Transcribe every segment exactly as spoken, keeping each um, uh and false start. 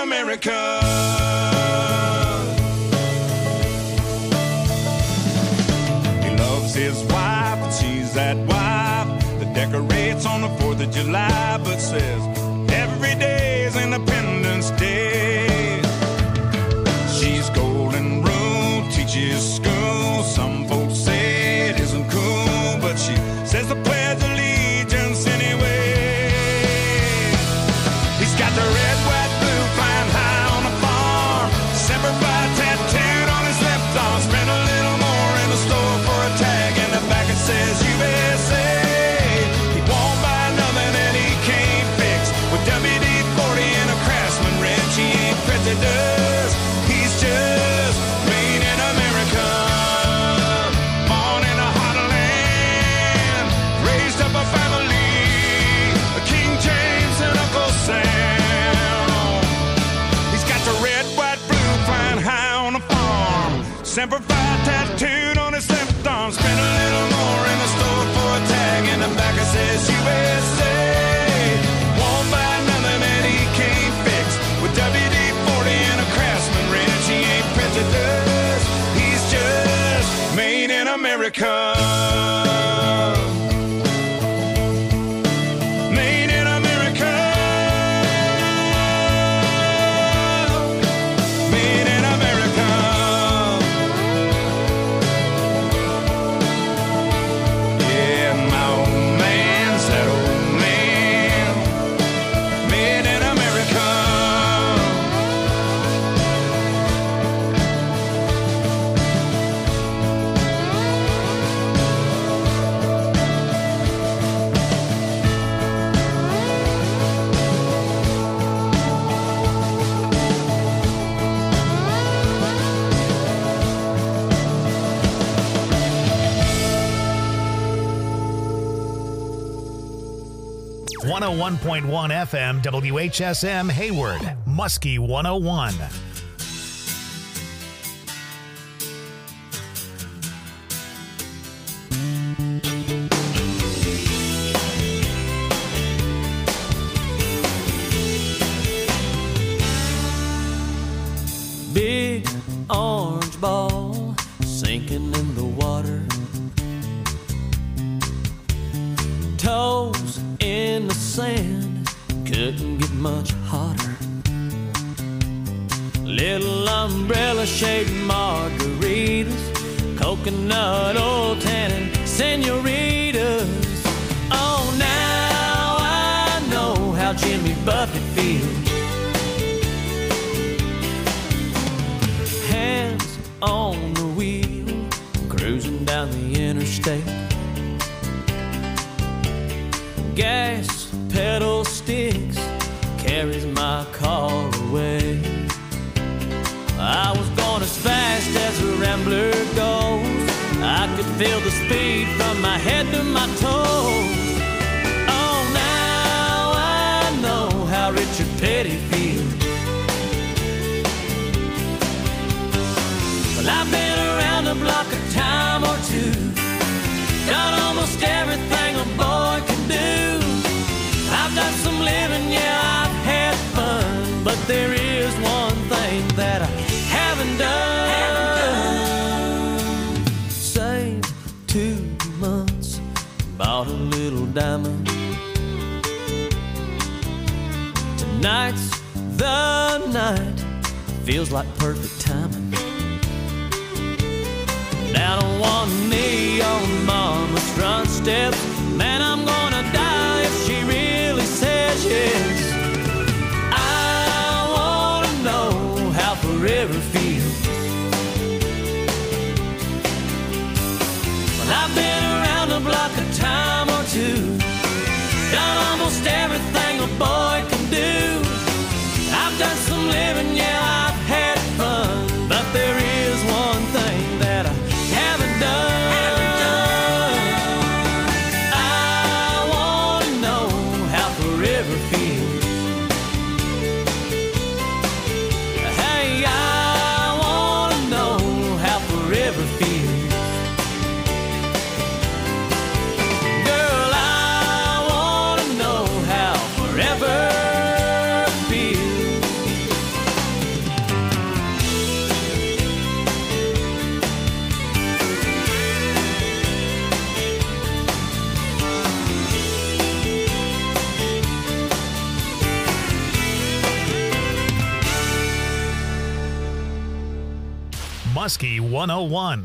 America. He loves his wife, and she's that wife that decorates on the fourth of July, but says every day is Independence Day. She's golden rule, teaches school. Some folks say it isn't cool, but she says the Pledge of Allegiance anyway. He's got the red, white, blue flying high on the farm. Semper Fi tattooed on his left arm. Spent a little more in the store for a tag. In the back it says U S A. He won't buy nothing that he can't fix. With W D forty and a Craftsman wrench, he ain't prejudiced. He's just made in America. Born in a heartland, raised up a family, King James and Uncle Sam. He's got the red, white, blue flying high on the farm. Semper Fi tattooed on his left arm. Spent a little more in the store for a tag. In the back it says U S A. Won't buy nothing that he can't fix. With W D forty and a Craftsman wrench, he ain't prejudiced. He's just made in America. Made in America. Made in America. Yeah, my old man's that old man. Made in America. one oh one point one F M W H S M Hayward, Muskie one oh one. Big orange ball sinking in the water. Toes in the sand, couldn't get much hotter. Little umbrella shaped margaritas, coconut oil tannin senoritas. Oh, now I know how Jimmy Buffett feels. Hands on the wheel, cruising down the interstate. Gas pedal sticks, carries my car away. I was going as fast as a rambler goes. I could feel the speed from my head to my toes. Oh, now I know how Richard Petty feels. Well, I've been around the block a time or two, done almost everything a boy can do. I've done some living, yeah, I've had fun, but there is one thing that I haven't done. Saved two months, bought a little diamond. Tonight's the night, feels like perfect timing. Down on one knee on mama's front steps, man, I'm gonna die if she really says yes. I wanna know how forever feels. Well, I've been around the block a time or two, done almost everything a boy can do. I've done some living, yeah, I've had fun, but there is one thing that I haven't done. Muskie one oh one.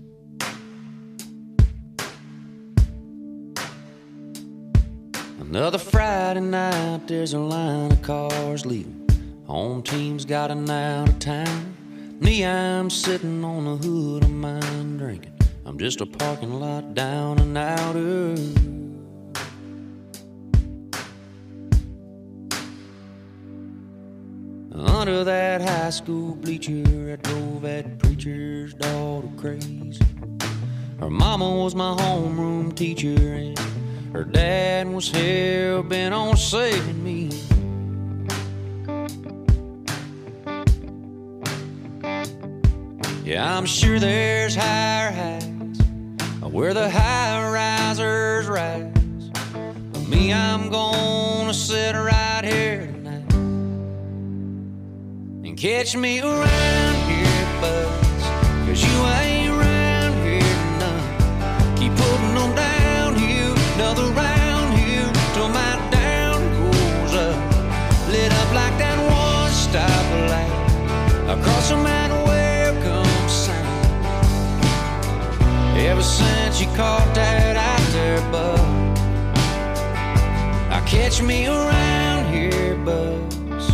Another Friday night, there's a line of cars leaving. Home team's got an out of town. Me, I'm sitting on the hood of mine drinking. I'm just a parking lot down and outer. Under that high school bleacher, I drove that preacher's daughter crazy. Her mama was my homeroom teacher, and her dad was hell-bent on saving me. Yeah, I'm sure there's higher heights where the high-risers rise. But me, I'm gonna sit right here tonight and catch me around here, buzz, 'cause you ain't around here none. Keep putting them downhill, another round here till my down goes up, lit up like that one stoplight across the mountain. Ever since you caught that out there, bud, I catch me around here, buzz.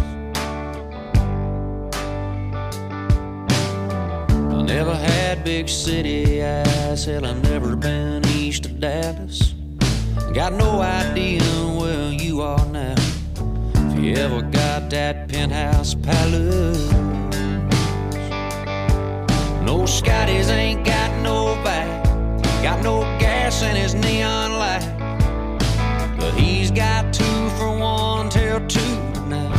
I never had big city eyes, hell, I've never been east of Dallas. Got no idea where you are now, if you ever got that penthouse palace. No, Scotty's ain't got no back, got no gas in his neon light, but he's got two for one till two tonight.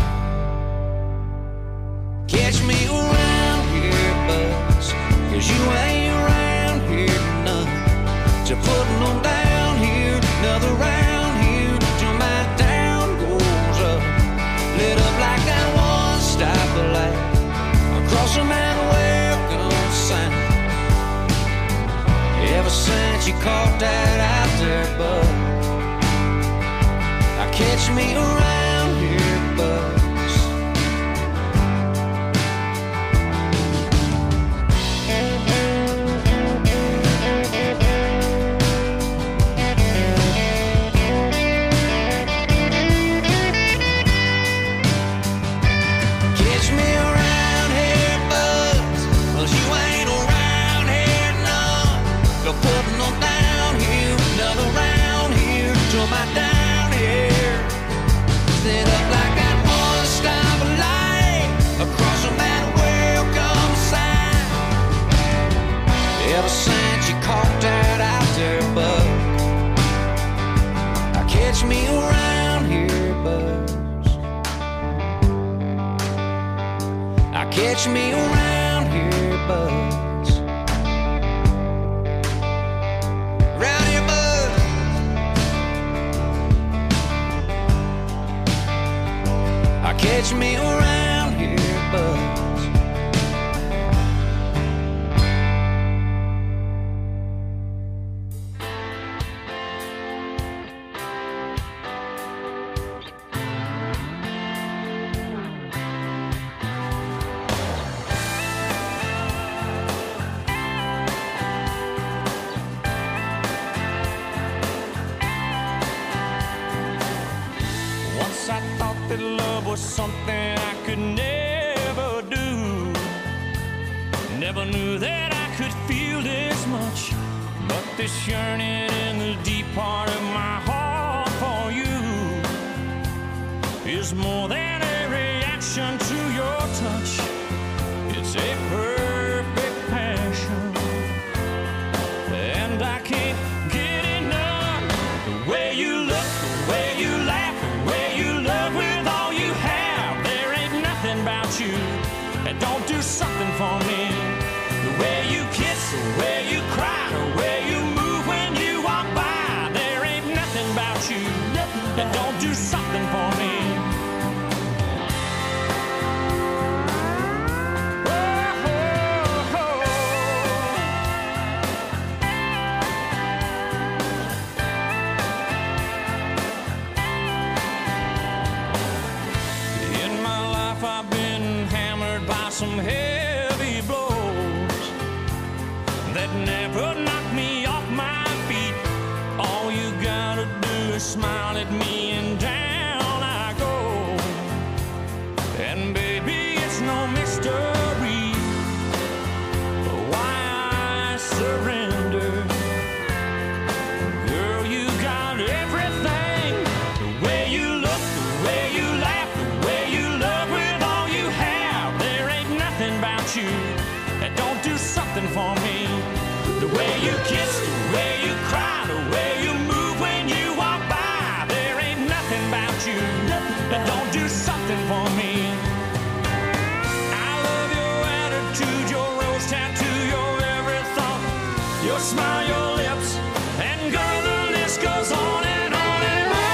Catch me around here, buzz, 'cause you ain't around here none. So putting them down here, another round here till my down goes up, lit up like that one stoplight across the mountain. Ever since you caught that out there, bud, I catch me around here, buzz. Catch me around here, buzz, 'cause you ain't around here none. Go putting them down here, another round here till my down here, lit up like that one stoplight across the mountain. Welcome sign. Ever since you caught that out there, bud, I catch me around here, buzz. I catch me around here, buzz. Catch me around here, buzz. Once I thought that love was something I could never do. Never knew that I could feel this much, but this yearning in the deep part of my heart for you is more than a reaction to your touch. It's a perfect passion, and I can't get enough. The way you look, the way you laugh, the way you love with all you have. There ain't nothing about you that don't do something for me. The way you kiss, the way you cry, the way you move when you walk by. There ain't nothing about you that don't do something for me. Some heavy blows, the way you kiss, the way you cry, the way you move when you walk by. There ain't nothing about you that don't do something for me. I love your attitude, your rose tattoo, your every thought, your smile, your lips, and girl, the list goes on and on and on.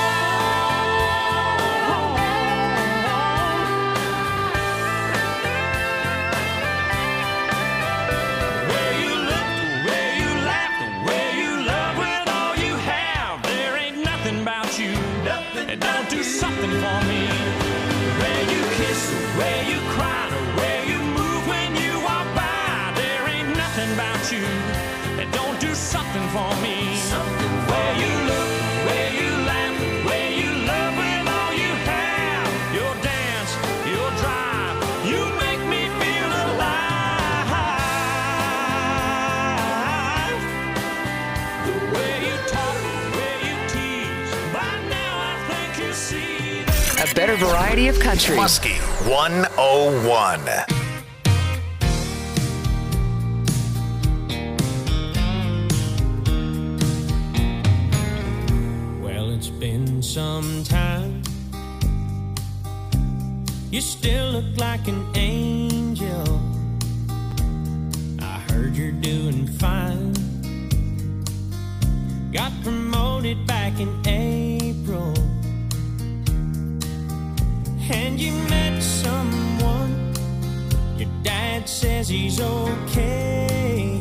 The way you look, the way you laugh, the way you love with all you have. There ain't nothing about you that don't do something for me. The way you kiss, the way you cry, the way you move when you walk by. There ain't nothing about you that don't do something for me. The way you look, the way you laugh, the way you love with all you have. Your dance, your drive, you make me feel alive. The way you talk, the way you tease, by now I think you see that A better variety of country. Muskie one oh one. Well, it's been some time. You still look like an angel. I heard you're doing fine. Got promoted back in April. And you met someone. Your dad says he's okay.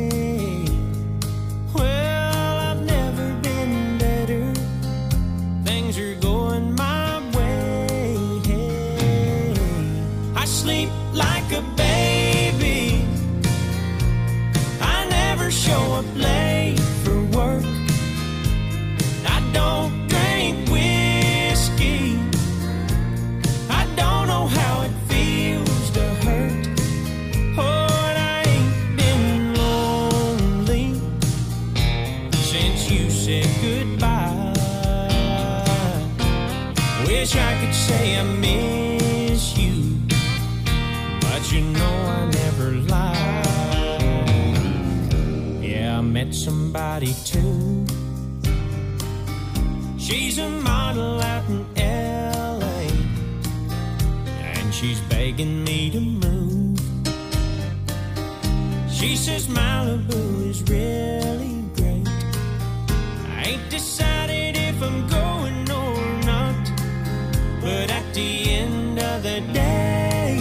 Well, I've never been better. Things are going my way. I sleep like a baby. I never show up late for work. I don't drink whiskey. I don't know how it feels to hurt. Oh, and I ain't been lonely since you said goodbye. Wish I could say I miss you, but you know I never lie. Yeah, I met somebody too. She's a model out in L A, and she's begging me to move. She says Malibu is really great. I ain't decided if I'm going or not, but at the end of the day,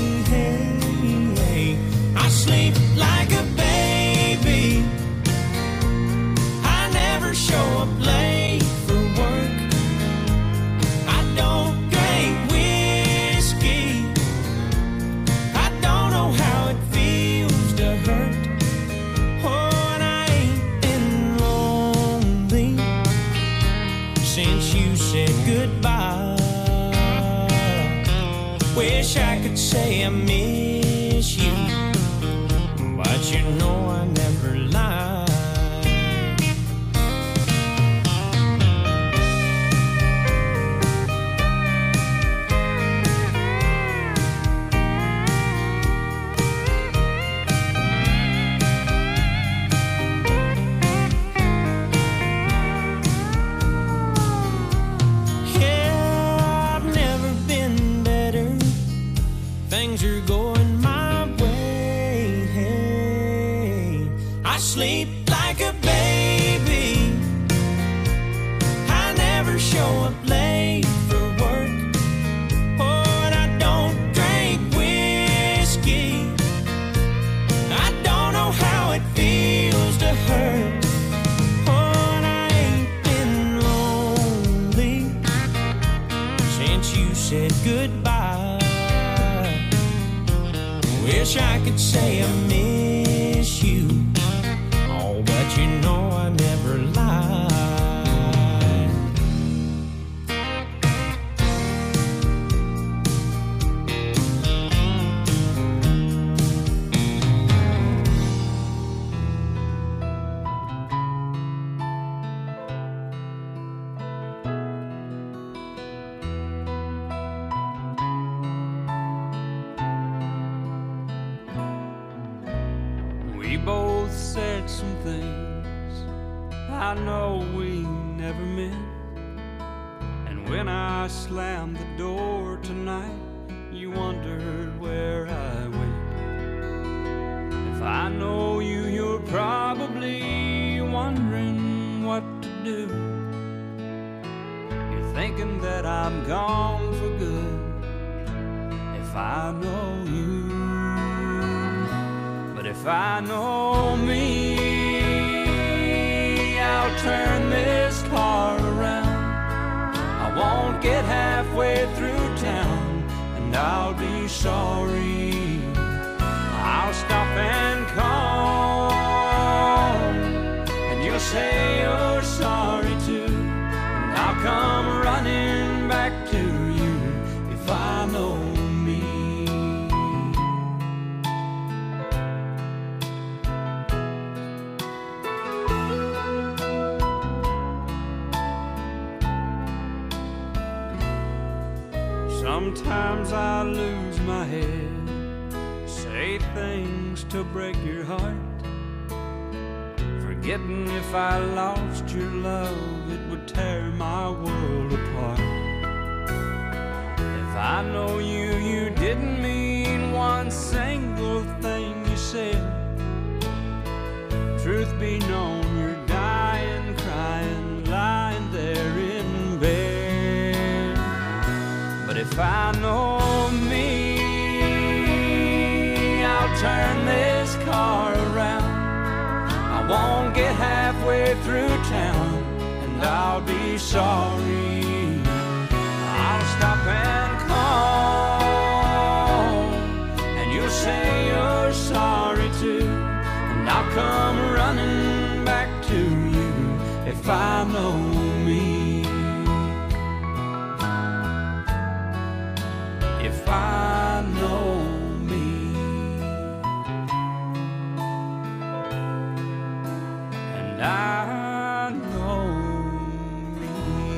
I sleep like a baby. I never show up late for work. I don't drink whiskey. I don't know how it feels to hurt. Oh, and I ain't been lonely since you said goodbye. Wish I could say I miss you, but you know I never lie. Yeah, I've never been better. Things are going my way. I sleep like a baby. I never show up late for work. Oh, and I don't drink whiskey. I don't know how it feels to hurt. Oh, and I ain't been lonely since you said goodbye. Wish I could say I miss you. Oh, but you know I never lie. both said some things I know we never meant. And when I slammed the door tonight, you wondered where I went. If I know you, you're probably wondering what to do. You're thinking that I'm gone for good. If I know you, but if I know me, I'll turn this car around. I won't get halfway through town, and I'll be sorry. I'll stop and call, and you'll say you're sorry too, and I'll come running back to you if I know me. Sometimes I lose my head, say things to break your heart, forgetting if I lost your love, it would tear my world apart. If I know you, you didn't mean one single thing you said. Truth be known, you're dying, crying, lying there in bed. But if I know me, I'll turn this car around. I won't get halfway through town, and I'll be sorry. I'll stop and call, and you'll say you're sorry too, and I'll come running back to you if I know me. If I know me, and I know me.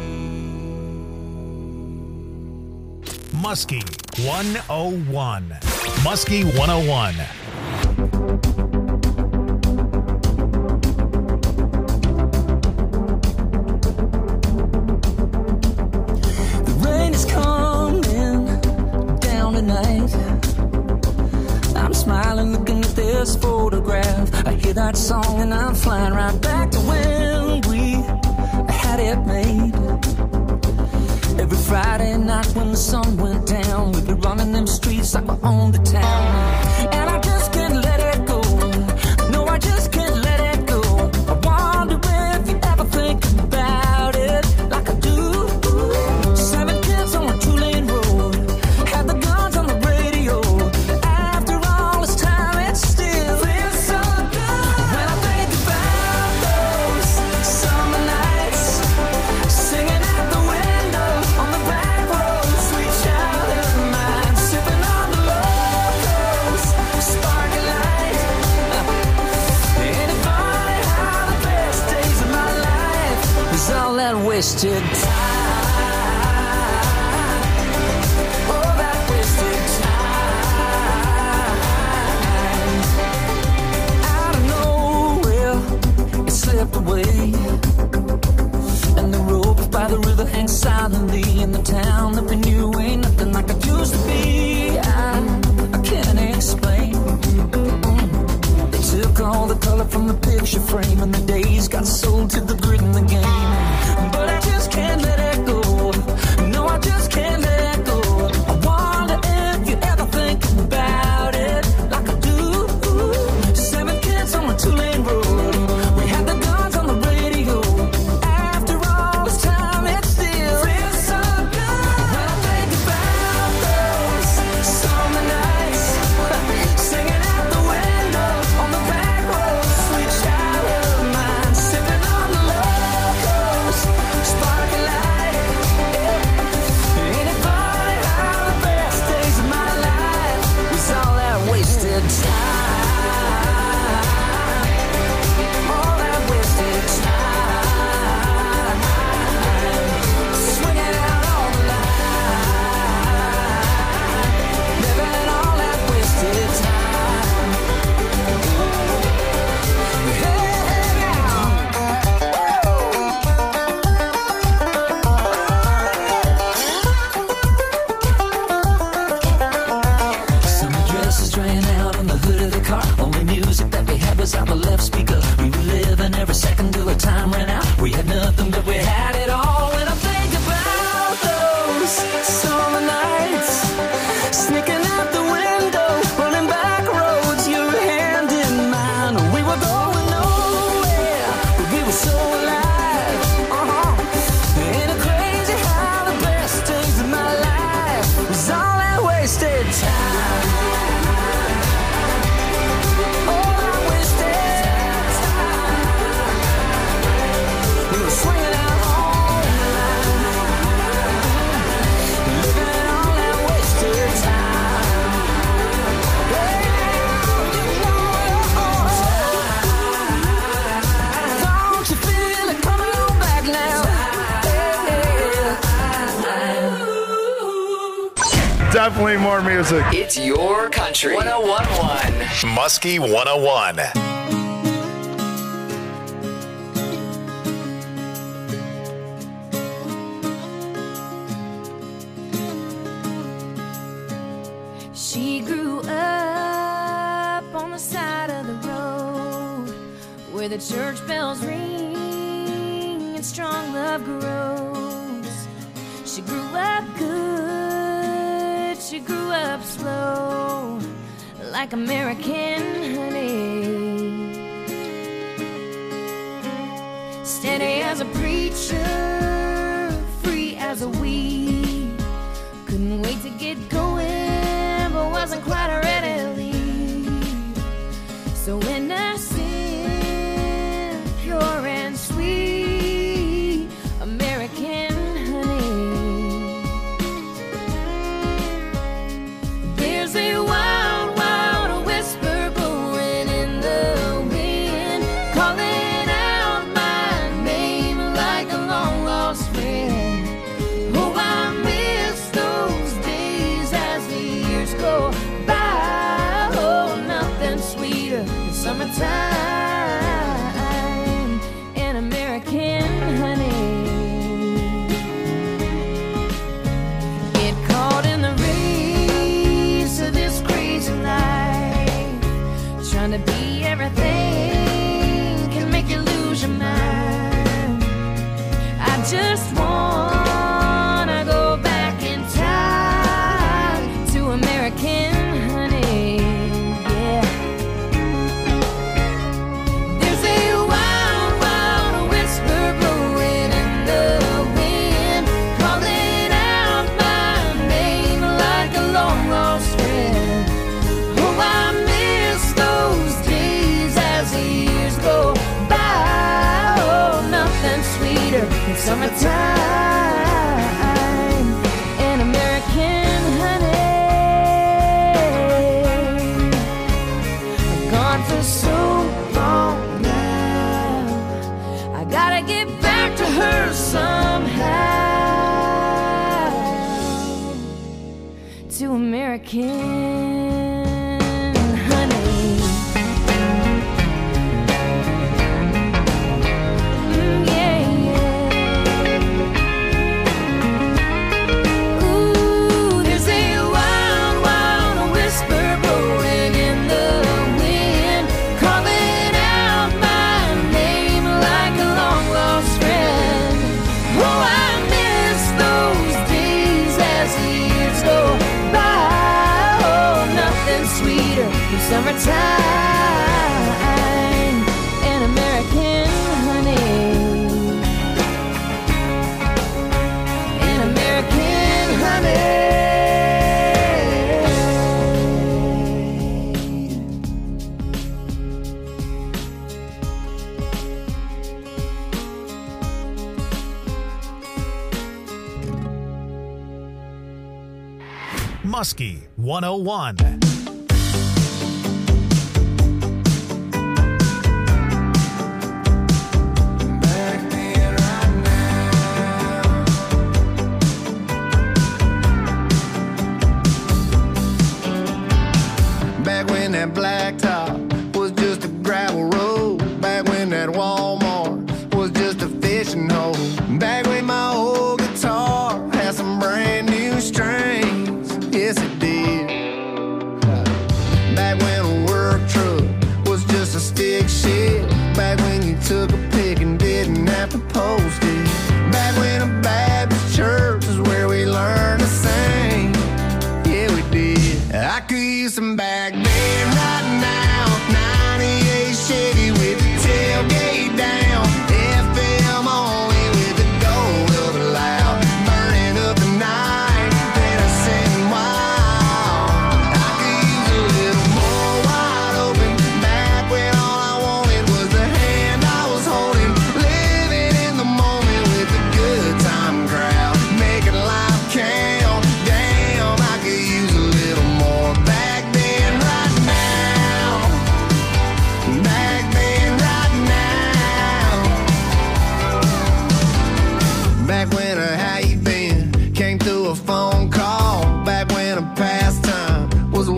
Muskie one oh one. Muskie one oh one. The rain is coming down tonight. I'm smiling looking at this photograph. I hear that song and I'm flying right back to when we had it made. Every Friday night when the sun went down, we'd be running them streets like we owned the town. And I just can't let it go. No, I just can't let it go. I wonder if you ever think about it like I do. Seven kids on a two-lane road, had the guns on the radio. After all this time, it still feels so good. When I think about those summer nights, singing out the window on the back road, sweet child of mine, sipping on the locals, sparkling light. Ain't it funny how the best days of my life is all that wasted time? Oh, that wasted time. Out of nowhere, it slipped away, and the rope by the river hangs silently in the town that we knew ain't nothing like it used to be. I, I can't explain. They took all the color from the picture frame, and the days got sold to the grit in the game. But I just can't wasted time. All that wasted time. We were swinging out all night, living all that wasted time. Yeah, you know it all. Don't you feel it coming on back now? Definitely more music. It's your country. one oh one point one. Muskie one oh one. She grew up on the side of the road where the church bells ring and strong love grows. She grew up good, she grew up slow, like American honey. Steady as a preacher, free as a weed. Couldn't wait to get going, but wasn't quite ready to leave. So innocent, pure and sweet, American honey. There's a wild, wild whisper blowing in the wind, calling out my name like a long lost friend. Oh, I miss those days as the years go by. Oh, nothing sweeter than summertime and American honey. Get caught in the race of this crazy life, trying to be everything can make you lose your mind. I just wanna go back in time to American honey, yeah. There's a wild, wild whisper blowing in the wind, calling out my name like a long lost friend. Oh, I miss those days as the years go by. Oh, nothing sweeter than summertime and American honey. I'm gone for so long now, I gotta get back to her somehow, to American honey. Mm, yeah, yeah. Ooh, there's a wild, wild whisper blowing in the wind, calling out my name like a long lost friend. Oh, I miss those days as the years go by. Oh, nothing sweeter than summertime and American honey. And American honey. Muskie one oh one. Back when that blacktop was just a gravel road. Back when that Walmart was just a fishing hole. Back when my old guitar had some brand new strings. Yes, it did. Back when a work truck was just a stick shift. Back when you took a pic and didn't have to post it. Back when a Baptist church is where we learned to sing. Yeah, we did. I could use some back then right now. ninety-eight Chevy with the tailgate down. F M only with the door over loud. Burning up the night, then I sitting wild.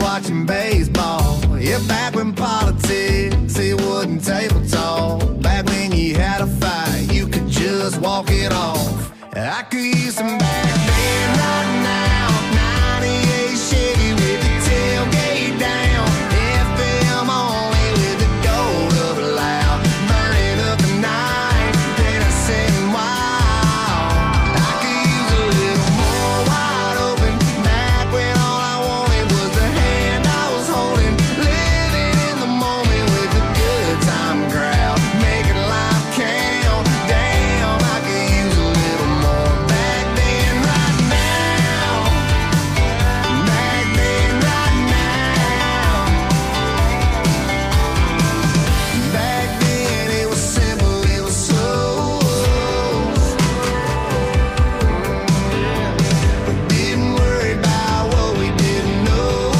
watching baseball. Yeah, back when politics, it wasn't table talk. Back when you had a fight, you could just walk it off. I could use some back then right now. ninety-eight Chevy with the tailgate down. F M only with the gold up loud. Burning up the night, then I said wow. I could use a little more wide open. Back when all I wanted was the hand I was holding. Living in the moment with the good time crowd. Making life count. Damn, I could use a little more back then right now. Back then right now. Back then it was simple, it was slow. We didn't worry about what we didn't know.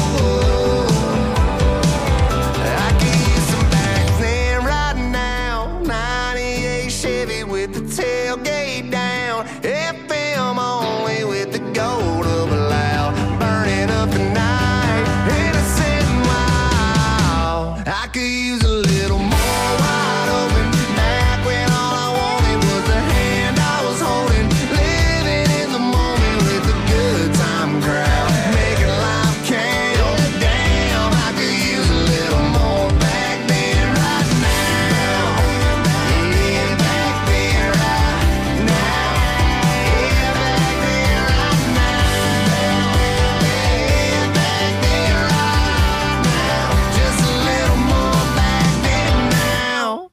I could use some back then right now. ninety-eight Chevy with the tailgate down. F M only with the gold up loud. Burning up the night. And I said, wow. I could use a little more wide open. Back when all I wanted was the hand I was holding. Living in the moment with the good time crowd. Making life count. Damn, I could use a little more back then right now. Yeah, back then right now. Yeah, back then right now. Yeah, back then right now. Just a little more back then now.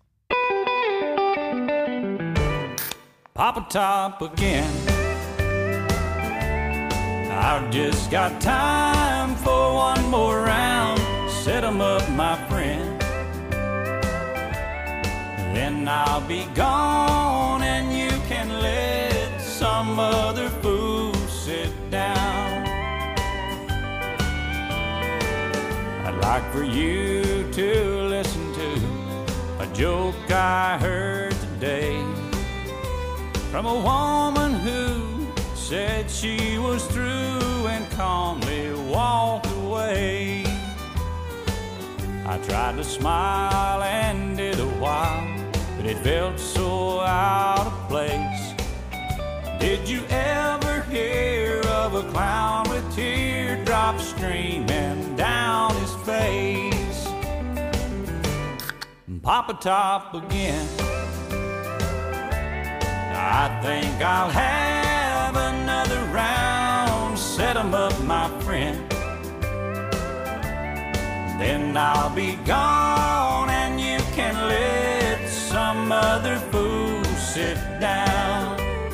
Papa Top again. I've just got time for one more round. Set 'em up, my friend. Then I'll be gone and you can let some other fool sit down. I'd like for you to listen to a joke I heard today from a woman who said she was through and calmly walked away. I tried to smile and did a while, but it felt so out of place. Did you ever hear of a clown with teardrops streaming down his face? Papa Top again. I think I'll have another round. Set 'em up, my friend. Then I'll be gone and you can let some other fool sit down.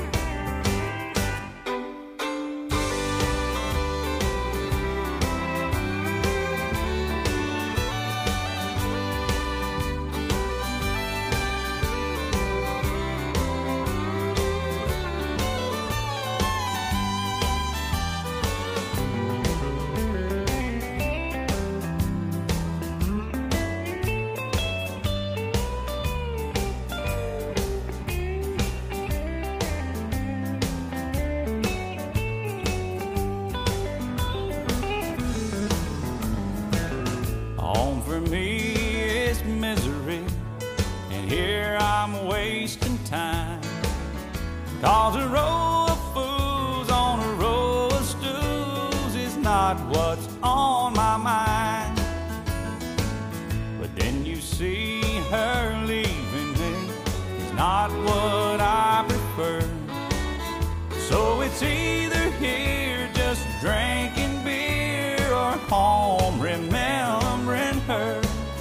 Home for me is misery, and here I'm wasting time. Cause a row of fools on a row of stools is not what's on my mind. But then you see her leaving me is not what I prefer. So it's either here just drinking beer or home remembering her.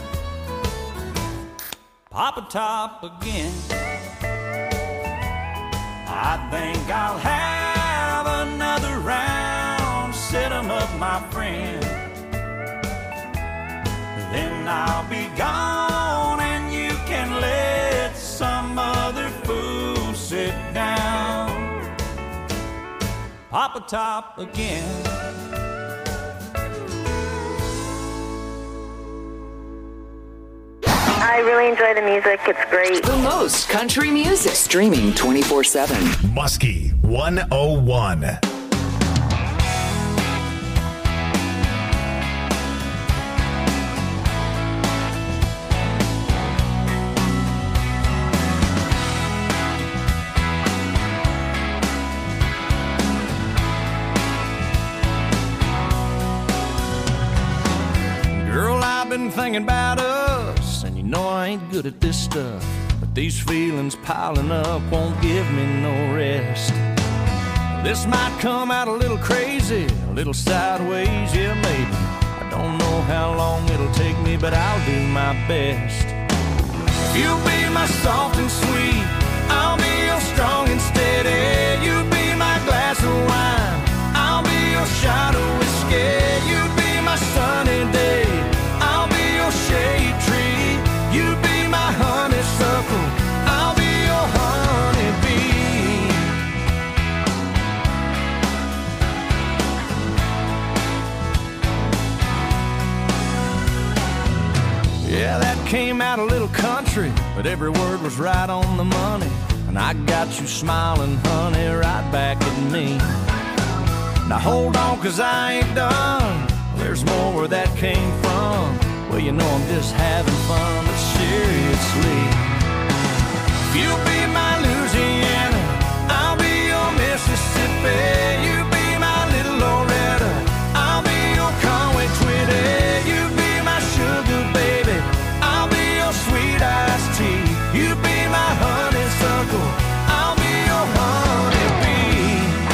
Papa Top again. I think I'll have another round. Set 'em up, my friend. Then I'll be gone and you can let some other fool sit down. Papa Top again. I really enjoy the music. It's great. The most country music. Streaming twenty-four seven. Muskie one oh one. been thinking about us, and you know I ain't good at this stuff, but these feelings piling up won't give me no rest. This might come out a little crazy, a little sideways, yeah maybe. I don't know how long it'll take me, but I'll do my best. You'll be my soft and sweet, I'll be your strong and steady. You'll be my glass of wine, I'll be your shot of whiskey. You'll be my sunny day, I'll be your shade tree. You'll be my honeysuckle, I'll be your honeybee. Yeah, that came out a little country, but every word was right on the money. And I got you smiling, honey, right back at me. Now hold on, cause I ain't done. There's more where that came from. Well, you know I'm just having fun, but seriously, you'll be my Louisiana, I'll be your Mississippi. You'll be my little Loretta, I'll be your Conway Twitty. You'll be my sugar baby, I'll be your sweet iced tea. You'll be my honeysuckle, I'll be your honeybee.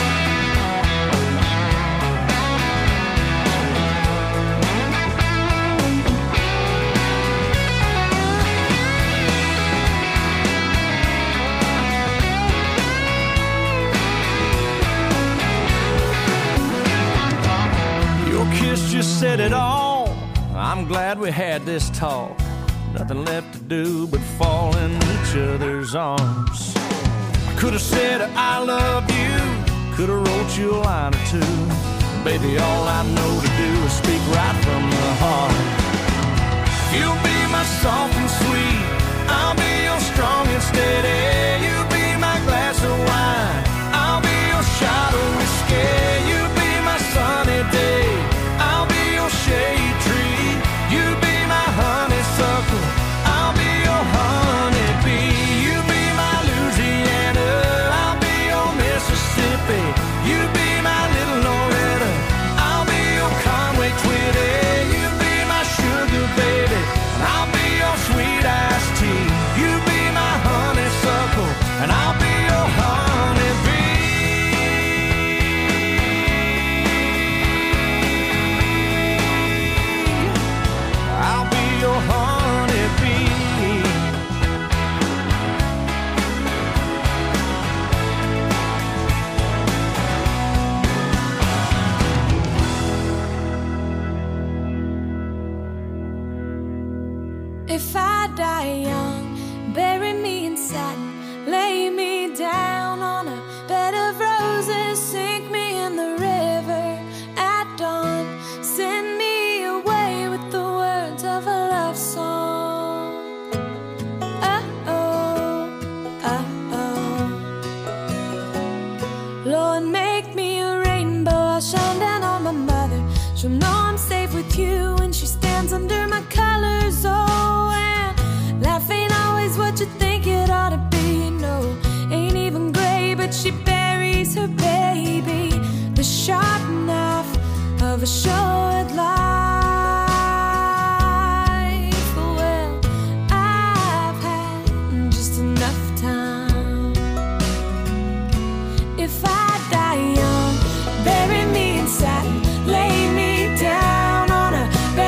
Your kiss just said it all. I'm glad we had this talk. Nothing left to do but fall in each other's arms. I could have said I love you, could have wrote you a line or two. Baby, all I know to do is speak right from the heart. You'll be my soft and sweet, I'll be your strong and steady. You'll be my glass of wine, I'll be your shot of whiskey. You'll be my sunny day, I'll be your shade tree. You'll be my honeysuckle, I'll be your honeybee. You'll be my Louisiana, I'll be your Mississippi. You'll be my little Loretta, I'll be your Conway Twitty. You'll be my sugar baby, and I'll be your sweet iced tea. You'll be my honeysuckle, and I'll be your honeybee. I'll be your honeybee. If I die young, bury me in satin, lay me down on a bed of roses, sink me in the river at dawn, send me away with the words of a love song. Uh-oh, uh-oh. Lord, make me a rainbow, I'll shine down on my mother. She'll know I'm safe with you when she stands under my colors. Oh, and life ain't always what you think it ought to be. No, ain't even gray, but she buries her baby. The sharp knife of a short life. Well, I've had just enough time. If I die young, bury me in satin, lay me down on a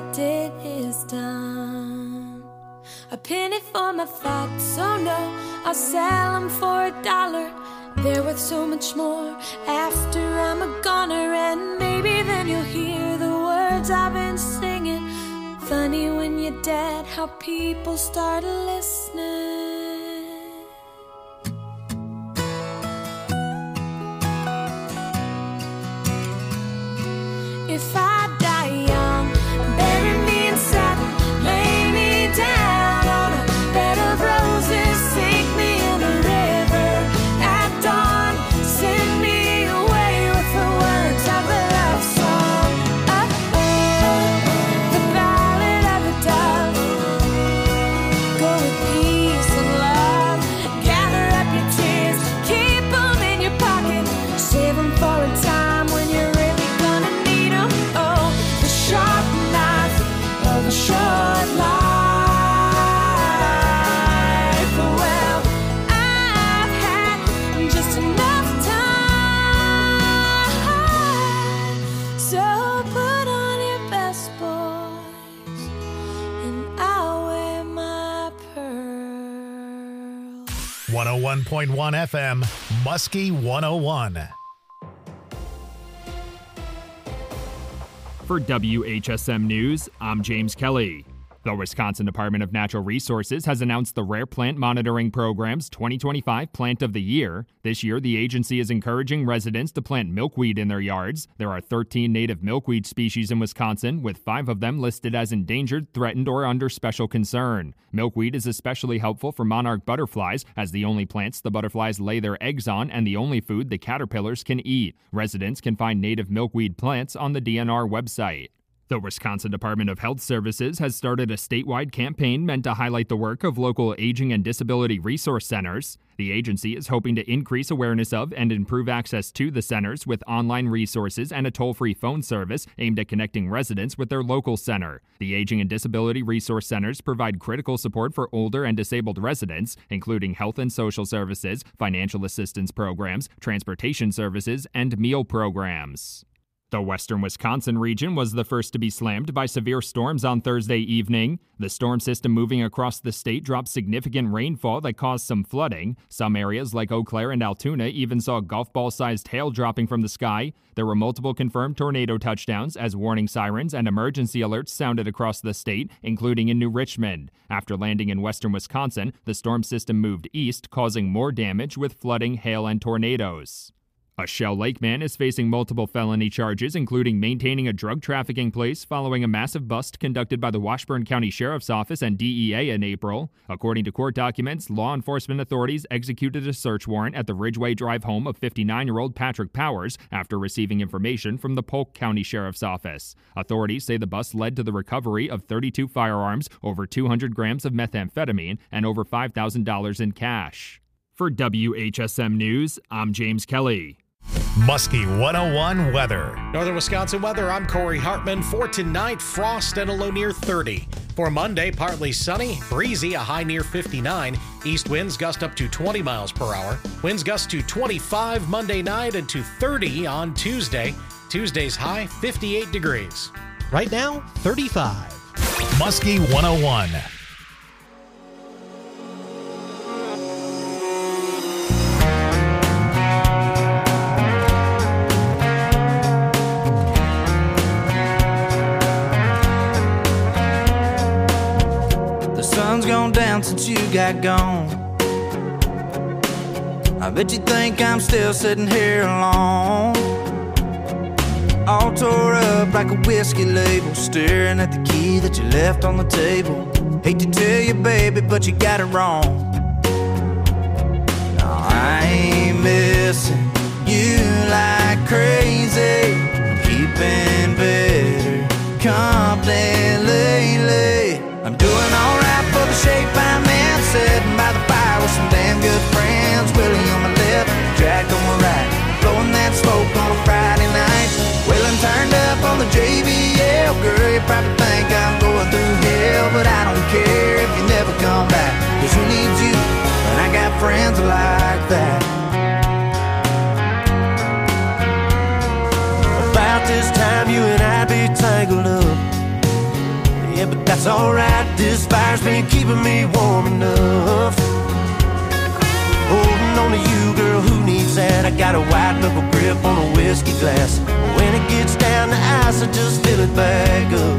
I did is done. A penny for my thoughts, oh no, I'll sell them for a dollar. They're worth so much more after I'm a goner. And maybe then you'll hear the words I've been singing. Funny when you're dead how people start listening. If I die young, bury me in satin, lay me down on a bed of roses, sink me in a river at dawn, send me away with the words of a love song. Oh, oh, the ballad of the dove. Go with peace and love, gather up your tears, keep them in your pocket, save them for a time when you're really gonna need them. Oh, the sharp knife of a short life. Well, I've had just enough time. So put on your best, boys, and I'll wear my pearl. one oh one point one F M, Muskie one oh one. For W H S M News, I'm James Kelly. The Wisconsin Department of Natural Resources has announced the Rare Plant Monitoring Program's twenty twenty-five Plant of the Year. This year, the agency is encouraging residents to plant milkweed in their yards. There are thirteen native milkweed species in Wisconsin, with five of them listed as endangered, threatened, or under special concern. Milkweed is especially helpful for monarch butterflies, as the only plants the butterflies lay their eggs on and the only food the caterpillars can eat. Residents can find native milkweed plants on the D N R website. The Wisconsin Department of Health Services has started a statewide campaign meant to highlight the work of local aging and disability resource centers. The agency is hoping to increase awareness of and improve access to the centers with online resources and a toll-free phone service aimed at connecting residents with their local center. The Aging and Disability Resource Centers provide critical support for older and disabled residents, including health and social services, financial assistance programs, transportation services, and meal programs. The western Wisconsin region was the first to be slammed by severe storms on Thursday evening. The storm system moving across the state dropped significant rainfall that caused some flooding. Some areas like Eau Claire and Altoona even saw golf ball-sized hail dropping from the sky. There were multiple confirmed tornado touchdowns as warning sirens and emergency alerts sounded across the state, including in New Richmond. After landing in western Wisconsin, the storm system moved east, causing more damage with flooding, hail, and tornadoes. A Shell Lake man is facing multiple felony charges, including maintaining a drug trafficking place following a massive bust conducted by the Washburn County Sheriff's Office and D E A in April. According to court documents, law enforcement authorities executed a search warrant at the Ridgeway Drive home of fifty-nine-year-old Patrick Powers after receiving information from the Polk County Sheriff's Office. Authorities say the bust led to the recovery of thirty-two firearms, over two hundred grams of methamphetamine, and over five thousand dollars in cash. For W H S M News, I'm James Kelly. Muskie one oh one weather. Northern Wisconsin weather, I'm Corey Hartman. For tonight, frost and a low near thirty. For Monday, partly sunny, breezy, a high near fifty-nine. East winds gust up to twenty miles per hour. Winds gust to twenty-five Monday night and to thirty on Tuesday. Tuesday's high, fifty-eight degrees. Right now, thirty-five. Muskie one oh one. Sun's gone down since you got gone. I bet you think I'm still sitting here alone, all tore up like a whiskey label, staring at the key that you left on the table. Hate to tell you, baby, but you got it wrong. No, I ain't missing you like crazy. I'm keeping better company lately. I'm doing alright for the shape I'm in, sitting by the fire with some damn good friends. Willie on my left, Jack on my right, blowing that smoke on a Friday night. Wheeling turned up on the J B L. Girl, you probably think I'm going through hell, but I don't care if you never come back, 'cause who needs you Yeah, but that's alright, this fire's been keeping me warm enough. Holding on to you, girl, who needs that? I got a white knuckle grip on a whiskey glass. When it gets down to ice, I just fill it back up.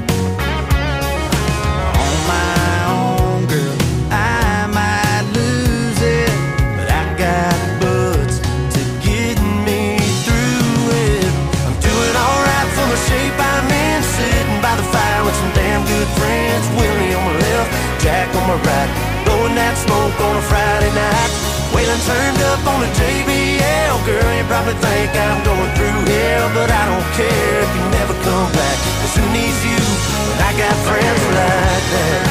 On my own, girl, I might lose it, but I got buds to get me through it. I'm doing alright for the shape I'm in, sitting by the fire with some damn good friends. Willie on my left, Jack on my right, blowing that smoke on a Friday night. Waylon turned up on the J B L. Girl, you probably think I'm going through hell, but I don't care if you never come back, 'cause who needs you when I got friends like that?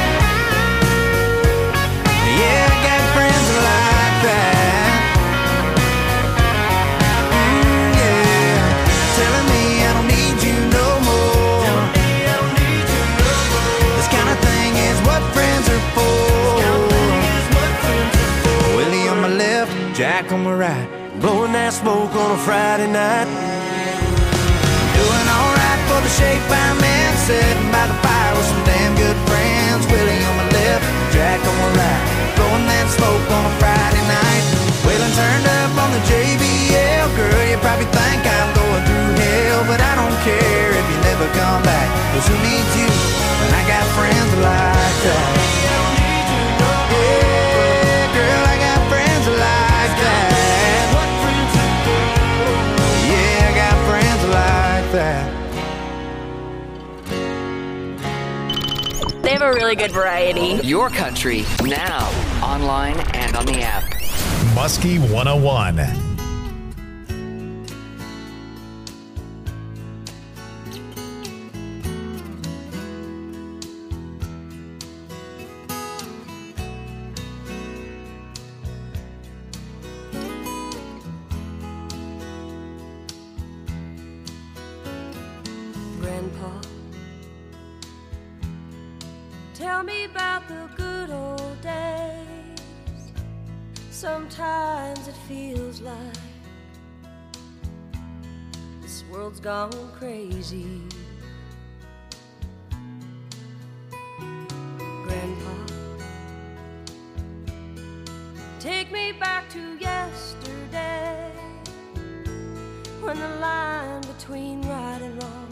Yeah, I got friends like that. Mm, yeah, telling me I don't need you no more. This kind of thing is what friends are for. Jack on my right, blowing that smoke on a Friday night. Doing alright for the shape I'm in, sitting by the fire with some damn good friends. Willie on my left, Jack on my right, blowing that smoke on a Friday night. Waylon turned up on the J B L. Girl, you probably think I'm going through hell, but I don't care if you never come back, 'cause who needs you when I got friends like that? Yeah, girl, I got friends like that. They have a really good variety. Your country, now, online and on the app. Muskie one oh one. Tell me about the good old days. Sometimes it feels like this world's gone crazy. Grandpa, take me back to yesterday, when the line between right and wrong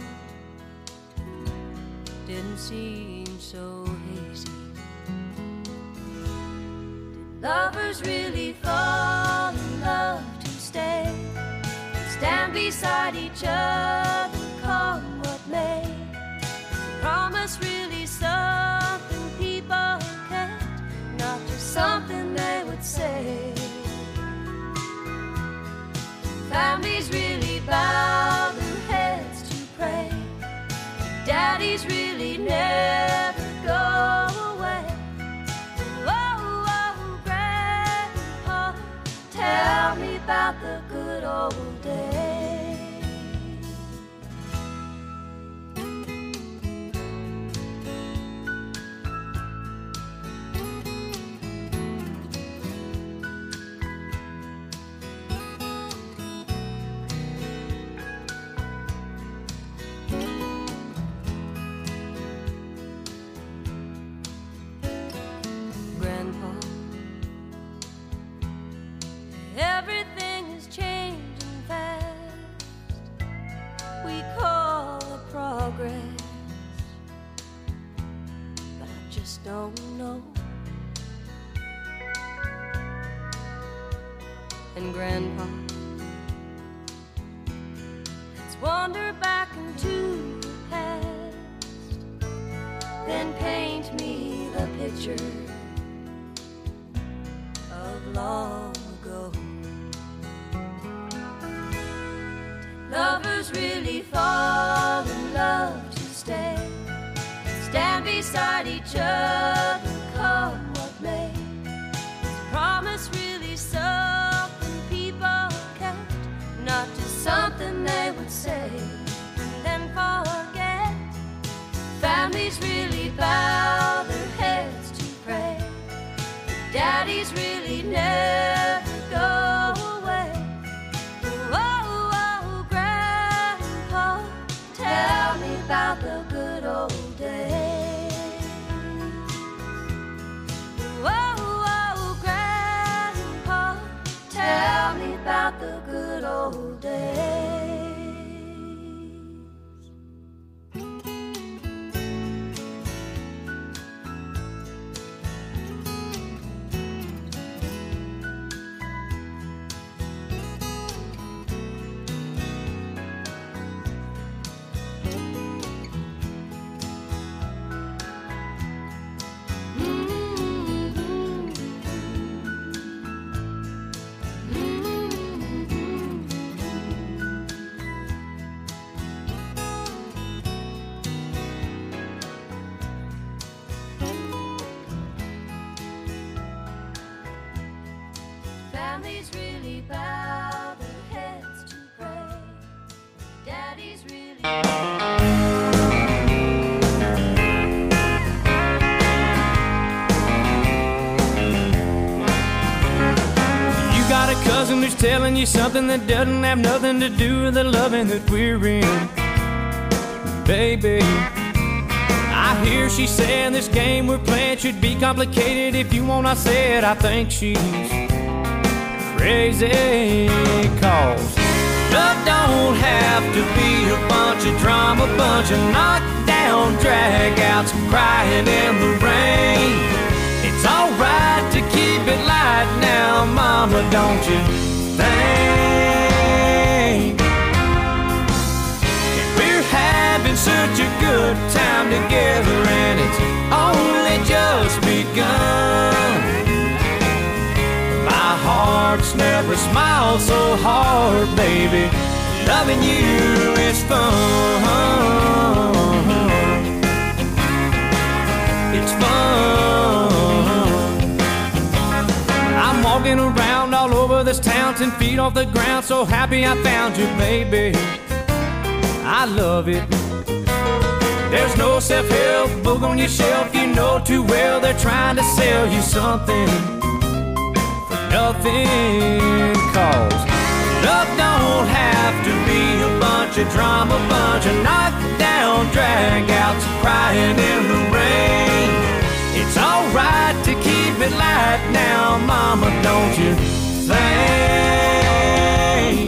didn't seem so hazy. Did lovers really fall in love to stay, stand beside each other, come what may? Is promise really something people kept, not just something they would say? Families really bow their heads to pray, daddies really never go away. Oh, oh, Grandpa, tell me about the good old days. Everything is changing fast. We call it progress, but I just don't know. And Grandpa, let's wander back into the past, then paint me the picture of long ago. Lovers really fall in love to stay, stand beside each other, come what may. Is promise really something people kept, not just something they would say and then forget? Families really bow their heads to pray, daddies really never go away. Oh, oh, Grandpa, tell me about the good old days. about the good old days. Families really bow their heads to pray. Daddies really. You got a cousin who's telling you something that doesn't have nothing to do with the loving that we're in. Baby, I hear she saying this game we're playing should be complicated. If you want, I said I think she's crazy, cause love don't have to be a bunch of drama, bunch of knockdown dragouts, crying in the rain. It's alright to keep it light now, mama, don't you think? And we're having such a good time together, and it's only just begun. My heart's never smiled so hard, baby. Loving you is fun. It's fun. I'm walking around all over this town, ten feet off the ground, so happy I found you, baby. I love it. There's no self-help book on your shelf. You know too well they're trying to sell you something. Nothing, cause love don't have to be a bunch of drama, bunch of knockdown dragouts, crying in the rain. It's alright to keep it light now, mama, don't you think?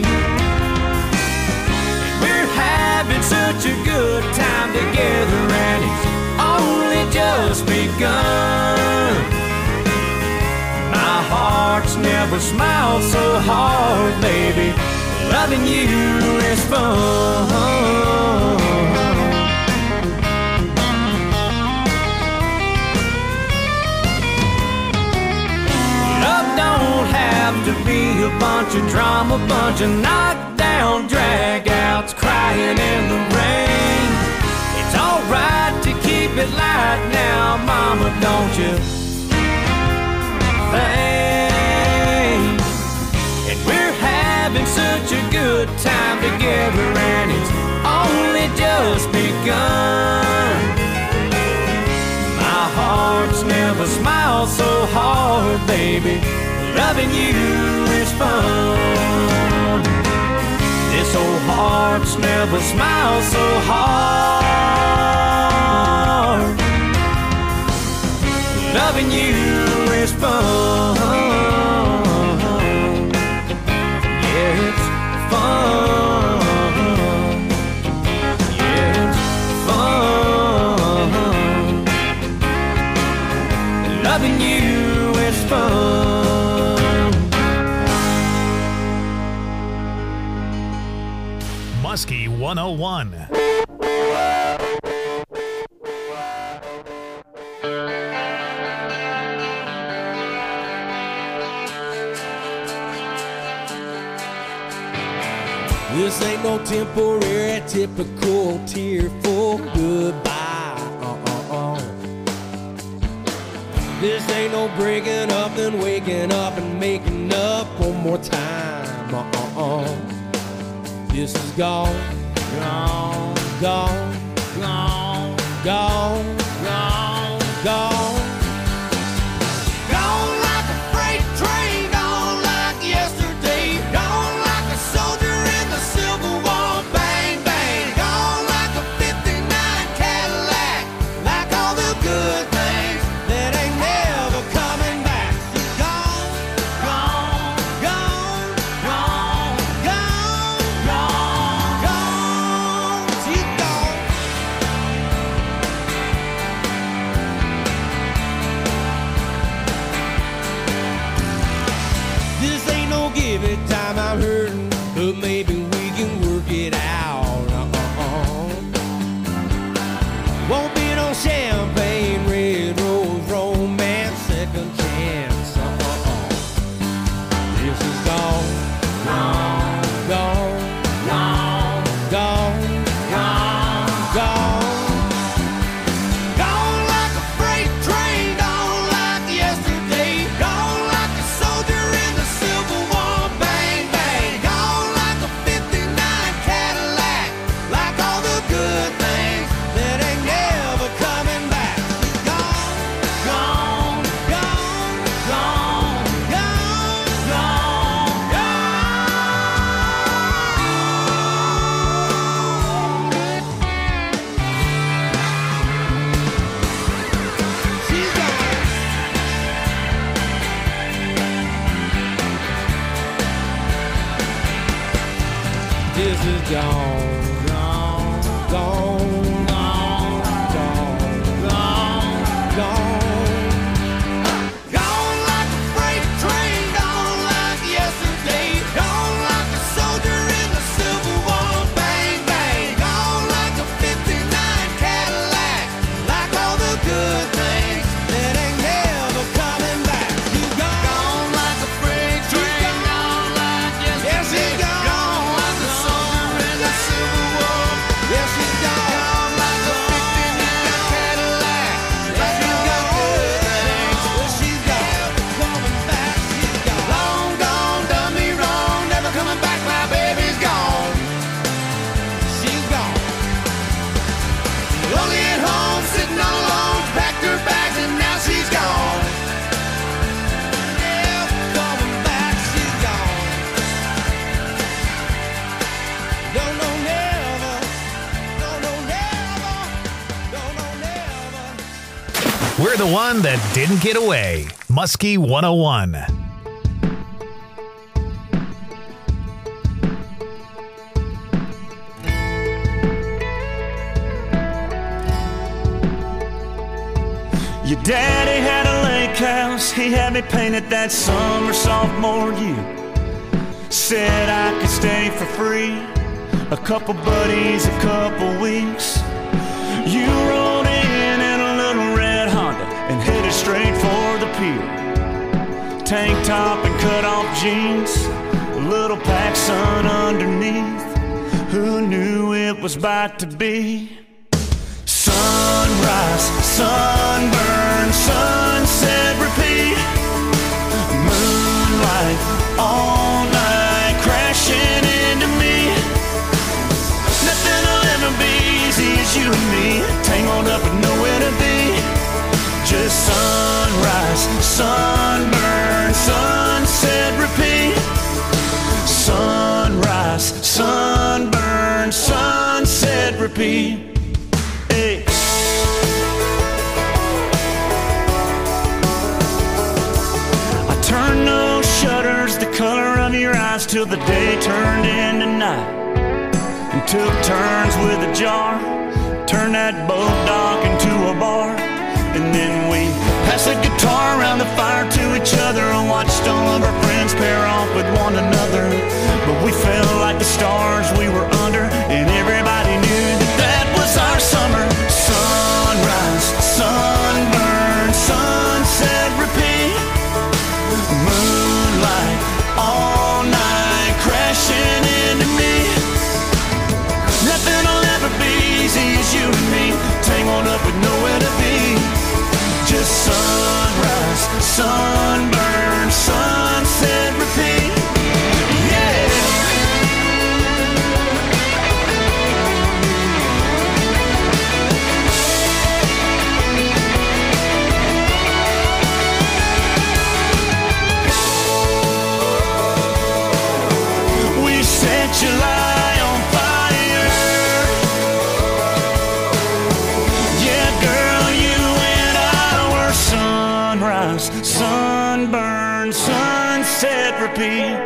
We're having such a good time together, and it's only just begun. My heart's never smiled so hard, baby. Loving you is fun. Love don't have to be a bunch of drama, bunch of knockdown dragouts, crying in the rain. It's alright to keep it light now, mama, don't you think? And we're having such a good time together, and it's only just begun. My heart's never smiled so hard, baby. Loving you is fun. This old heart's never smiled so hard. Loving you is fun. Yeah, it's fun. Yeah, it's fun. Loving you is fun. Muskie one oh one. This ain't no temporary, typical, tearful goodbye. Uh-uh-uh. This ain't no breaking up, then waking up and making up one more time. Uh-uh-uh. This is gone, gone, gone, gone, gone, gone, gone. Gone like a freight train, gone like yesterday, gone like a soldier in the Civil War. Bang, bang, gone like a fifty-nine Cadillac, like all the good things that ain't never coming back. Gone, gone, gone, gone. This is gone, gone, gone, gone, gone, gone, gone. Gone like a freight train, gone like yesterday, gone like a soldier in the Civil War. Bang, bang, gone like a fifty-nine Cadillac, like all the good things that ain't never coming back. You gone, gone like a freight train, gone like yesterday, gone like a soldier in the Civil War. Yes, she's gone, gone like a fifty-nine Cadillac, like all the good things. Well, she's gone, coming back, she's gone. Long gone, done me wrong, never coming back, my baby's gone. She's gone. Lonely at home, sitting all alone, packed her bags and now she's gone. Never coming back, she's gone. No, no, never. No, no, never. No, no, never. We're the one that didn't get away. Muskie one oh one. Your daddy had a lake house, he had me painted that summer sophomore year. Said I could stay for free, a couple buddies, a couple weeks. You rolled in in a little red Honda and headed straight for the pier. Tank top and cut off jeans, a little PacSun underneath. Who knew it was about to be? Sunrise, sunburn, sunset, repeat. Moonlight, all night, crashing into me. Nothing will ever be easy as you and me, tangled up and nowhere to be. Just sunrise, sunburn, sunset, repeat. Sunrise, sunburn, sunset, repeat. Hey. I turned those shutters the color of your eyes till the day turned into night, and took turns with a jar, turned that boat dock into a bar. And then we passed the guitar around the fire to each other and watched all of our friends pair off with one another. But we felt like the stars we were under, and everybody knew that that was our summer. Sunrise, sunburn, sunset, repeat. Moonlight, all night, crashing into me. Nothing will ever be easy as you and me, tangled up with nowhere to be. Just sunrise, sunburn, sunset, repeat. Yeah. We set July on fire. Yeah, girl, you and I were sunrise, sunburn, sunset, repeat.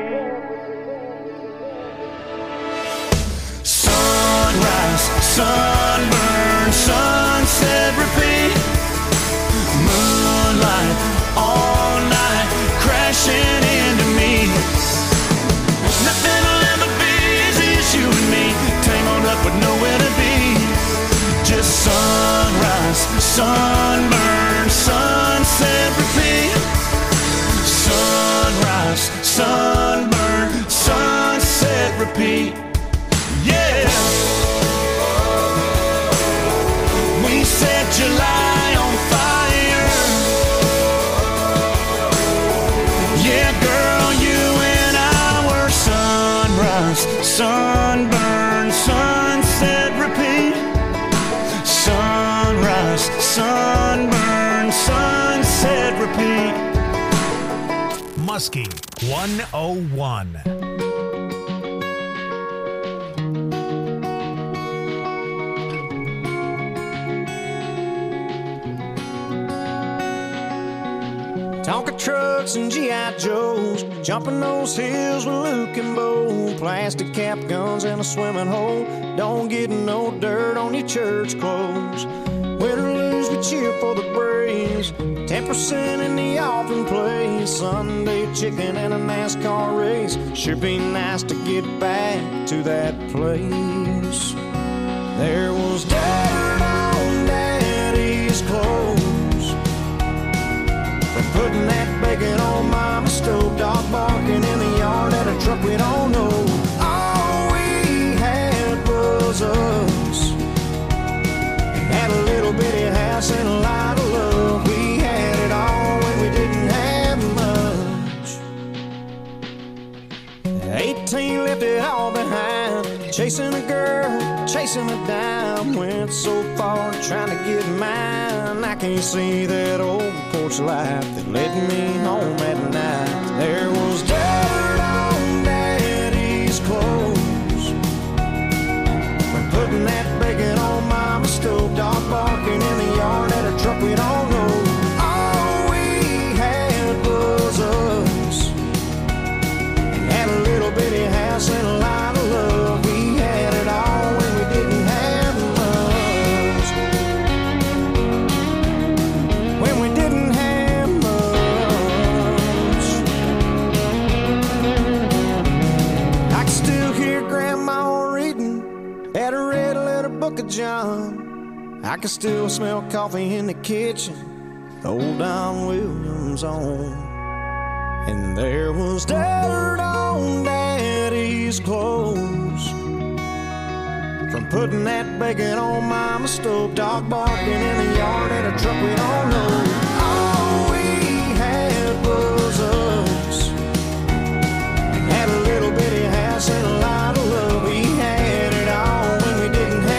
Sunrise, sunburn, sunset, repeat. Moonlight, all night, crashing into me. Nothing will ever be easy as you and me, tangled up with nowhere to be. Just sunrise, sunburn, sunset, repeat. Sunrise, sunburn, sunset, repeat. Yeah. We set July on fire. Yeah, girl, you and I were sunrise, sunburn, sunset, repeat. Sunrise, sunburn, sunset, repeat. Muskie one oh one. Tonka trucks and G I Joes, jumping those hills with Luke and Bo, plastic cap guns in a swimming hole. Don't get no dirt on your church clothes. Win or lose, we cheer for the Braves. Ten percent in the offering place. Sunday chicken and a NASCAR race. Sure be nice to get back to that place. There was dirt on Daddy's clothes from putting that bacon on Mama's stove. Dog barking in the yard at a truck we don't know. All we had was us. Had a little bitty house and a lot of love. We had it all when we didn't have much. Eighteen left it all behind. Chasing a girl, chasing a dime. Went so far trying to get mine. I can't see that old porch light that led me home at night. There was dirt on Daddy's clothes from putting that bacon on Mama's stove. Dog barking in the yard at a truck we don't know. All we had was us. Had a little bitty house and a lot of love. We had it all when we didn't have much. When we didn't have much. I can still hear Grandma reading at a red letter book of John. I can still smell coffee in the kitchen, old Don Williams on. And there was dirt on Daddy's clothes from putting that bacon on Mama's stove. Dog barking in the yard at a truck we don't know. All we had was us.